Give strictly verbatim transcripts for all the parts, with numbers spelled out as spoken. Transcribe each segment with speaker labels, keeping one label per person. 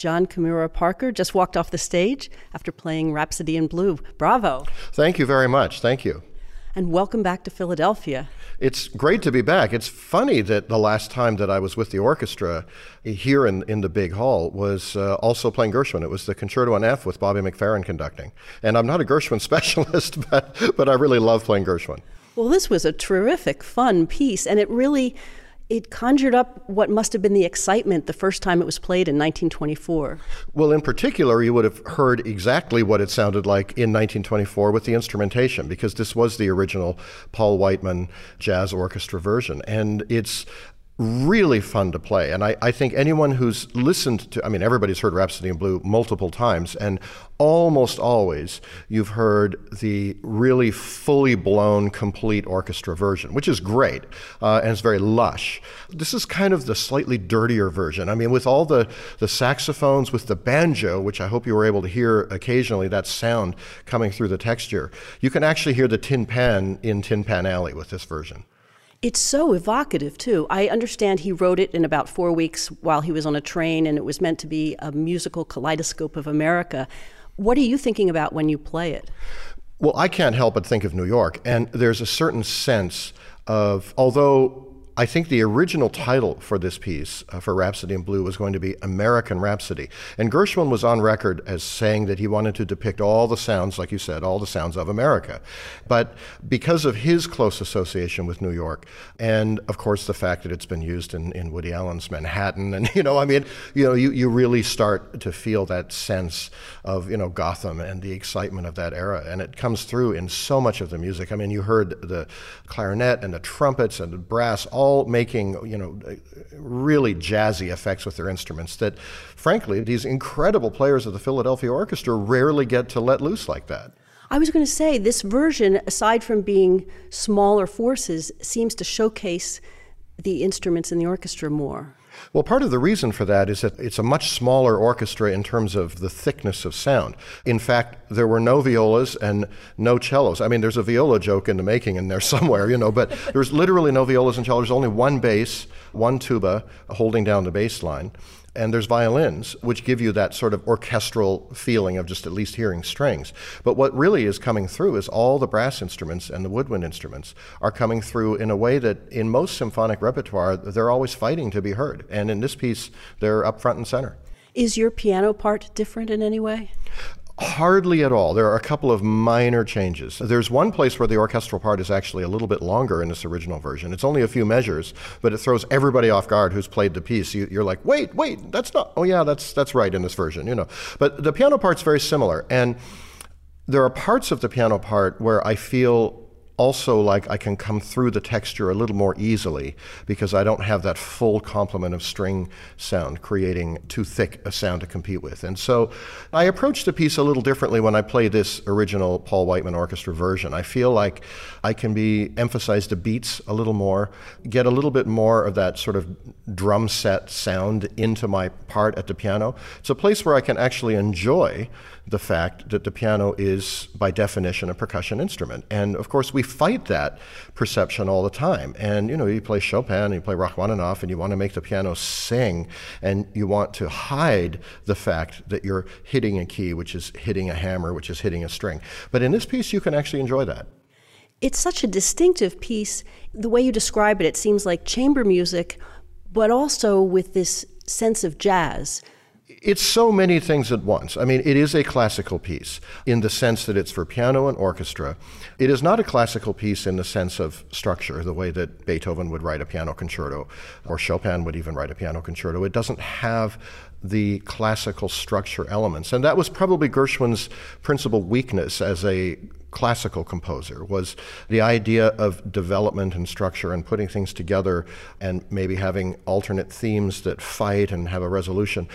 Speaker 1: John Kimura Parker just walked off the stage after playing Rhapsody in Blue. Bravo.
Speaker 2: Thank you very much. Thank you.
Speaker 1: And welcome back to Philadelphia.
Speaker 2: It's great to be back. It's funny that the last time that I was with the orchestra here in, in the big hall was uh, also playing Gershwin. It was the Concerto in F with Bobby McFerrin conducting. And I'm not a Gershwin specialist, but, but I really love playing Gershwin.
Speaker 1: Well, this was a terrific, fun piece, and it really, it conjured up what must have been the excitement the first time it was played in nineteen twenty-four.
Speaker 2: Well, in particular, you would have heard exactly what it sounded like in nineteen twenty-four with the instrumentation, because this was the original Paul Whiteman jazz orchestra version. And it's really fun to play. And I, I think anyone who's listened to, I mean, everybody's heard Rhapsody in Blue multiple times, and almost always you've heard the really fully blown, complete orchestra version, which is great, uh, and it's very lush. This is kind of the slightly dirtier version. I mean, with all the, the saxophones, with the banjo, which I hope you were able to hear occasionally, that sound coming through the texture, you can actually hear the tin pan in Tin Pan Alley with this version.
Speaker 1: It's so evocative, too. I understand he wrote it in about four weeks while he was on a train, and it was meant to be a musical kaleidoscope of America. What are you thinking about when you play it?
Speaker 2: Well, I can't help but think of New York, and there's a certain sense of, although I think the original title for this piece, uh, for Rhapsody in Blue, was going to be American Rhapsody. And Gershwin was on record as saying that he wanted to depict all the sounds, like you said, all the sounds of America. But because of his close association with New York, and of course the fact that it's been used in, in Woody Allen's Manhattan, and you know, I mean, you know, you, you really start to feel that sense of, you know, Gotham and the excitement of that era. And it comes through in so much of the music. I mean, you heard the clarinet and the trumpets and the brass, all all making, you know, really jazzy effects with their instruments that, frankly, these incredible players of the Philadelphia Orchestra rarely get to let loose like that.
Speaker 1: I was going to say, this version, aside from being smaller forces, seems to showcase the instruments in the orchestra more.
Speaker 2: Well, part of the reason for that is that it's a much smaller orchestra in terms of the thickness of sound. In fact, there were no violas and no cellos. I mean, there's a viola joke in the making in there somewhere, you know, but there's literally no violas and cellos. There's only one bass, one tuba holding down the bass line. And there's violins, which give you that sort of orchestral feeling of just at least hearing strings. But what really is coming through is all the brass instruments and the woodwind instruments are coming through in a way that in most symphonic repertoire, they're always fighting to be heard. And in this piece, they're up front and center.
Speaker 1: Is your piano part different in any way?
Speaker 2: Hardly at all. There are a couple of minor changes. There's one place where the orchestral part is actually a little bit longer in this original version. It's only a few measures, but it throws everybody off guard who's played the piece. You, you're like, wait, wait, that's not, oh yeah, that's that's right in this version, you know. But the piano part's very similar, and there are parts of the piano part where I feel also like I can come through the texture a little more easily because I don't have that full complement of string sound creating too thick a sound to compete with. And so I approach the piece a little differently when I play this original Paul Whiteman orchestra version. I feel like I can be emphasize the beats a little more, get a little bit more of that sort of drum set sound into my part at the piano. It's a place where I can actually enjoy the fact that the piano is, by definition, a percussion instrument. And of course, we fight that perception all the time. And you know, you play Chopin and you play Rachmaninoff and you want to make the piano sing and you want to hide the fact that you're hitting a key, which is hitting a hammer, which is hitting a string. But in this piece, you can actually enjoy that.
Speaker 1: It's such a distinctive piece. The way you describe it, it seems like chamber music, but also with this sense of jazz.
Speaker 2: It's so many things at once. I mean, it is a classical piece in the sense that it's for piano and orchestra. It is not a classical piece in the sense of structure, the way that Beethoven would write a piano concerto, or Chopin would even write a piano concerto. It doesn't have the classical structure elements. And that was probably Gershwin's principal weakness as a classical composer, was the idea of development and structure and putting things together and maybe having alternate themes that fight and have a resolution.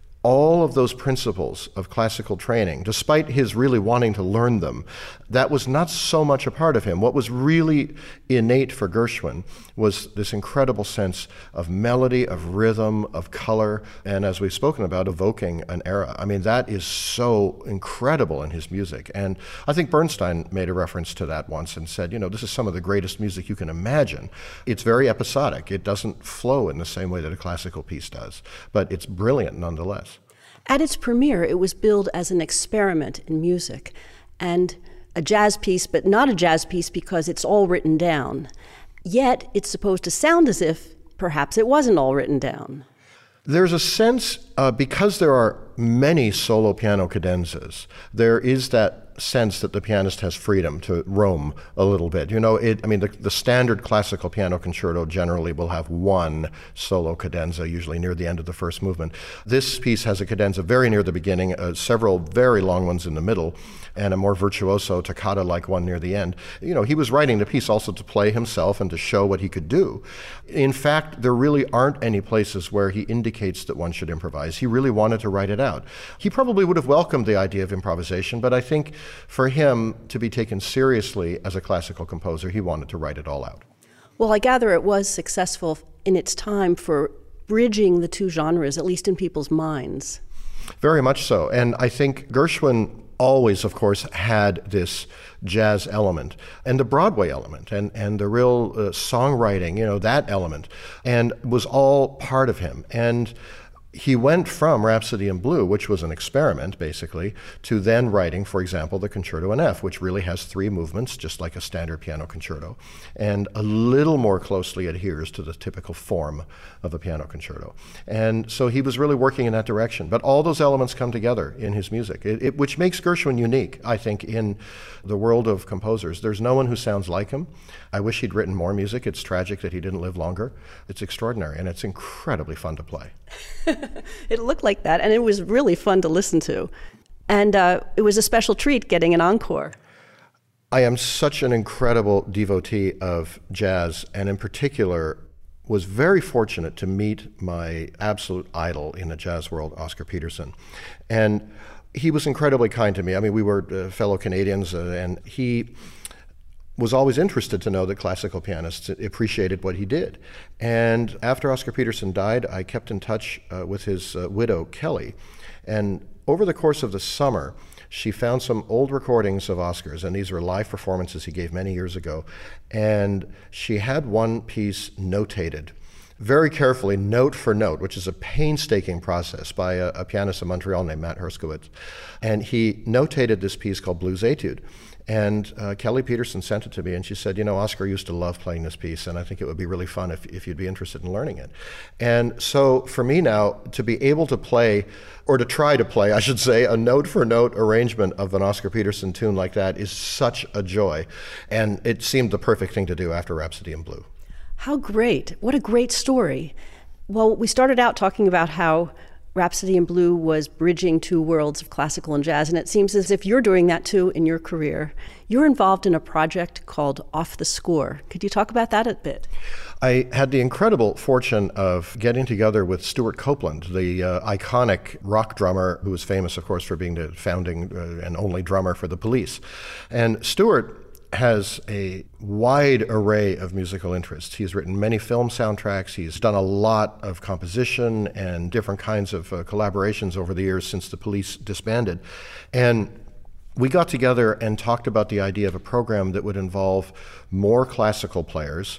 Speaker 2: All of those principles of classical training, despite his really wanting to learn them, that was not so much a part of him. What was really innate for Gershwin was this incredible sense of melody, of rhythm, of color, and as we've spoken about, evoking an era. I mean, that is so incredible in his music. And I think Bernstein made a reference to that once and said, you know, this is some of the greatest music you can imagine. It's very episodic. It doesn't flow in the same way that a classical piece does, but it's brilliant nonetheless.
Speaker 1: At its premiere, it was billed as an experiment in music and a jazz piece, but not a jazz piece because it's all written down. Yet, it's supposed to sound as if perhaps it wasn't all written down.
Speaker 2: There's a sense, uh, because there are many solo piano cadenzas, there is that sense that the pianist has freedom to roam a little bit. You know, it, I mean, the, the standard classical piano concerto generally will have one solo cadenza, usually near the end of the first movement. This piece has a cadenza very near the beginning, uh, several very long ones in the middle, and a more virtuoso toccata-like one near the end. You know, he was writing the piece also to play himself and to show what he could do. In fact, there really aren't any places where he indicates that one should improvise. He really wanted to write it out. He probably would have welcomed the idea of improvisation, but I think for him to be taken seriously as a classical composer, he wanted to write it all out.
Speaker 1: Well, I gather it was successful in its time for bridging the two genres, at least in people's minds.
Speaker 2: Very much so. And I think Gershwin always, of course, had this jazz element and the Broadway element and, and the real uh, songwriting, you know, that element, and was all part of him. And he went from Rhapsody in Blue, which was an experiment, basically, to then writing, for example, the Concerto in F, which really has three movements, just like a standard piano concerto, and a little more closely adheres to the typical form of a piano concerto. And so he was really working in that direction. But all those elements come together in his music, it, it, which makes Gershwin unique, I think, in the world of composers. There's no one who sounds like him. I wish he'd written more music. It's tragic that he didn't live longer. It's extraordinary, and it's incredibly fun to play.
Speaker 1: It looked like that, and it was really fun to listen to. And uh, it was a special treat getting an encore.
Speaker 2: I am such an incredible devotee of jazz, and in particular, was very fortunate to meet my absolute idol in the jazz world, Oscar Peterson. And he was incredibly kind to me. I mean, we were uh, fellow Canadians, uh, and he was always interested to know that classical pianists appreciated what he did. And after Oscar Peterson died, I kept in touch uh, with his uh, widow, Kelly. And over the course of the summer, she found some old recordings of Oscar's, and these were live performances he gave many years ago. And she had one piece notated very carefully, note for note, which is a painstaking process by a, a pianist in Montreal named Matt Herskowitz. And he notated this piece called Blues Etude. And uh, Kelly Peterson sent it to me, and she said, you know, Oscar used to love playing this piece, and I think it would be really fun if, if you'd be interested in learning it. And so for me now, to be able to play, or to try to play, I should say, a note-for-note arrangement of an Oscar Peterson tune like that is such a joy. And it seemed the perfect thing to do after Rhapsody in Blue.
Speaker 1: How great. What a great story. Well, we started out talking about how Rhapsody in Blue was bridging two worlds of classical and jazz, and it seems as if you're doing that too in your career. You're involved in a project called Off the Score. Could you talk about that a bit?
Speaker 2: I had the incredible fortune of getting together with Stewart Copeland, the uh, iconic rock drummer who was famous, of course, for being the founding uh, and only drummer for the Police. And Stewart has a wide array of musical interests. He's written many film soundtracks. He's done a lot of composition and different kinds of uh, collaborations over the years since the Police disbanded. And we got together and talked about the idea of a program that would involve more classical players.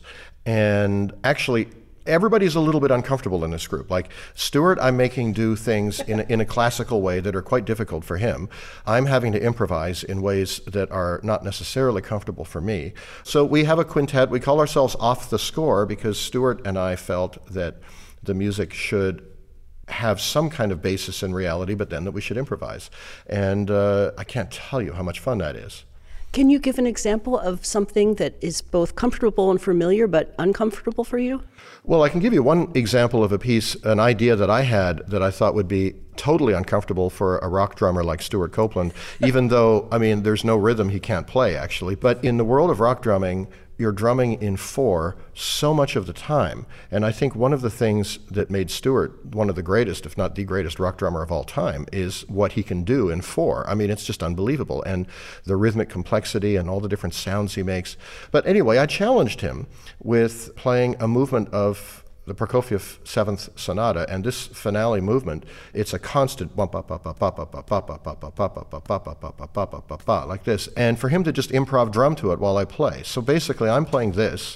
Speaker 2: And actually, everybody's a little bit uncomfortable in this group. Like Stewart, I'm making do things in a, in a classical way that are quite difficult for him. I'm having to improvise in ways that are not necessarily comfortable for me. So we have a quintet. We call ourselves Off the Score because Stewart and I felt that the music should have some kind of basis in reality, but then that we should improvise. And uh, I can't tell you how much fun that is.
Speaker 1: Can you give an example of something that is both comfortable and familiar but uncomfortable for you?
Speaker 2: Well, I can give you one example of a piece, an idea that I had that I thought would be totally uncomfortable for a rock drummer like Stewart Copeland, even though, I mean, there's no rhythm he can't play, actually. But in the world of rock drumming, you're drumming in four so much of the time. And I think one of the things that made Stewart one of the greatest, if not the greatest rock drummer of all time, is what he can do in four. I mean, it's just unbelievable. And the rhythmic complexity and all the different sounds he makes. But anyway, I challenged him with playing a movement of the Prokofiev Seventh Sonata, and this finale movement, it's a constant like this, and for him to just improv drum to it while I play. So basically, I'm playing this.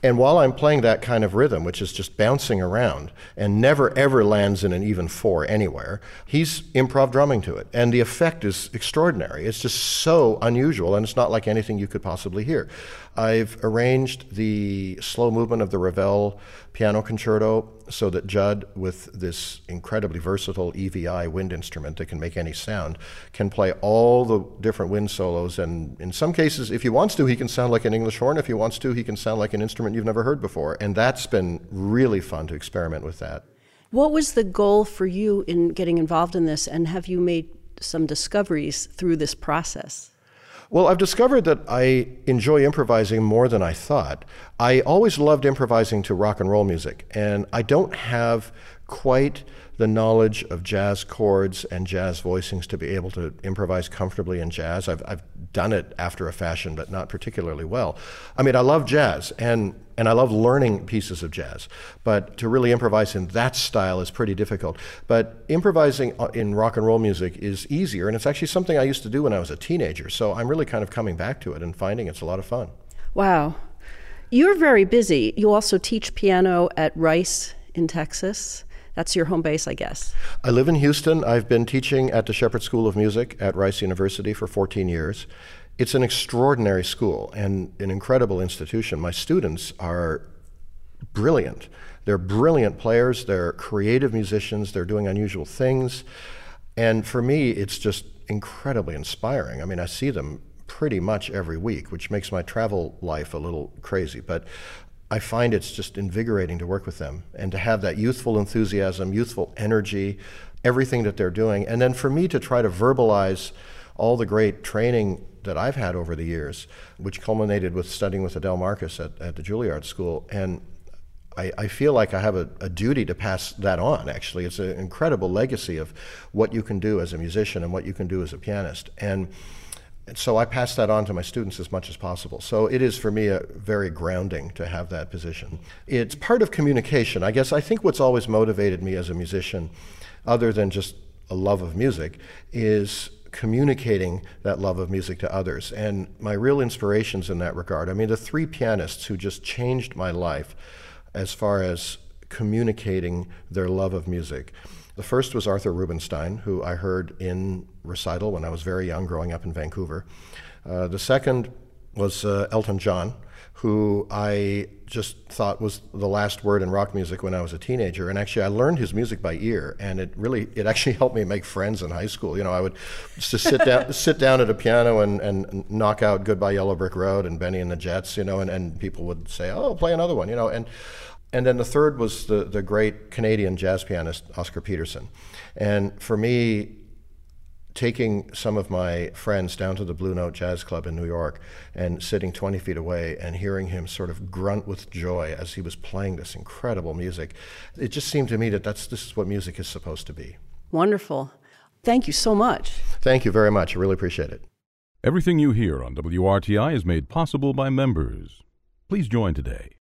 Speaker 2: And while I'm playing that kind of rhythm, which is just bouncing around and never ever lands in an even four anywhere, he's improv drumming to it. And the effect is extraordinary. It's just so unusual, and it's not like anything you could possibly hear. I've arranged the slow movement of the Ravel piano concerto so that Judd, with this incredibly versatile E V I wind instrument that can make any sound, can play all the different wind solos. And in some cases, if he wants to, he can sound like an English horn. If he wants to, he can sound like an instrument you've never heard before. And that's been really fun to experiment with that.
Speaker 1: What was the goal for you in getting involved in this, and have you made some discoveries through this process?
Speaker 2: Well, I've discovered that I enjoy improvising more than I thought. I always loved improvising to rock and roll music, and I don't have quite the knowledge of jazz chords and jazz voicings to be able to improvise comfortably in jazz. I've, I've done it after a fashion, but not particularly well. I mean, I love jazz, and, and I love learning pieces of jazz, but to really improvise in that style is pretty difficult. But improvising in rock and roll music is easier, and it's actually something I used to do when I was a teenager, so I'm really kind of coming back to it and finding it's a lot of fun.
Speaker 1: Wow. You're very busy. You also teach piano at Rice in Texas. That's your home base, I guess.
Speaker 2: I live in Houston. I've been teaching at the Shepherd School of Music at Rice University for fourteen years. It's an extraordinary school and an incredible institution. My students are brilliant. They're brilliant players. They're creative musicians. They're doing unusual things. And for me, it's just incredibly inspiring. I mean, I see them pretty much every week, which makes my travel life a little crazy. But I find it's just invigorating to work with them and to have that youthful enthusiasm, youthful energy, everything that they're doing. And then for me to try to verbalize all the great training that I've had over the years, which culminated with studying with Adele Marcus at, at the Juilliard School. And I, I feel like I have a, a duty to pass that on, actually. It's an incredible legacy of what you can do as a musician and what you can do as a pianist. And And so I pass that on to my students as much as possible. So it is for me a very grounding to have that position. It's part of communication. I guess I think what's always motivated me as a musician, other than just a love of music, is communicating that love of music to others. And my real inspirations in that regard, I mean, the three pianists who just changed my life as far as communicating their love of music. The first was Arthur Rubinstein, who I heard in recital when I was very young, growing up in Vancouver. Uh, the second was uh, Elton John, who I just thought was the last word in rock music when I was a teenager. And actually, I learned his music by ear, and it really, it actually helped me make friends in high school. You know, I would just sit down, sit down at a piano and, and knock out Goodbye Yellow Brick Road and Benny and the Jets, you know, and, and people would say, oh, play another one, you know. And And then the third was the, the great Canadian jazz pianist, Oscar Peterson. And for me, taking some of my friends down to the Blue Note Jazz Club in New York and sitting twenty feet away and hearing him sort of grunt with joy as he was playing this incredible music, it just seemed to me that that's, this is what music is supposed to be.
Speaker 1: Wonderful. Thank you so much.
Speaker 2: Thank you very much. I really appreciate it.
Speaker 3: Everything you hear on W R T I is made possible by members. Please join today